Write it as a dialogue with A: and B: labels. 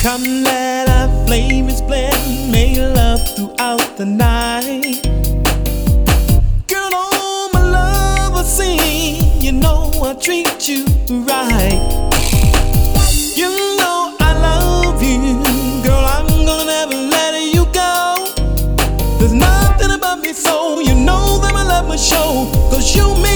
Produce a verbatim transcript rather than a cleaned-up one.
A: Come let our flames blend, make love throughout the night. Girl, all my love I sing, you know I treat you right. You know I love you, girl, I'm gonna never let you go. There's nothing about me so, you know that my love must show, 'cause you mean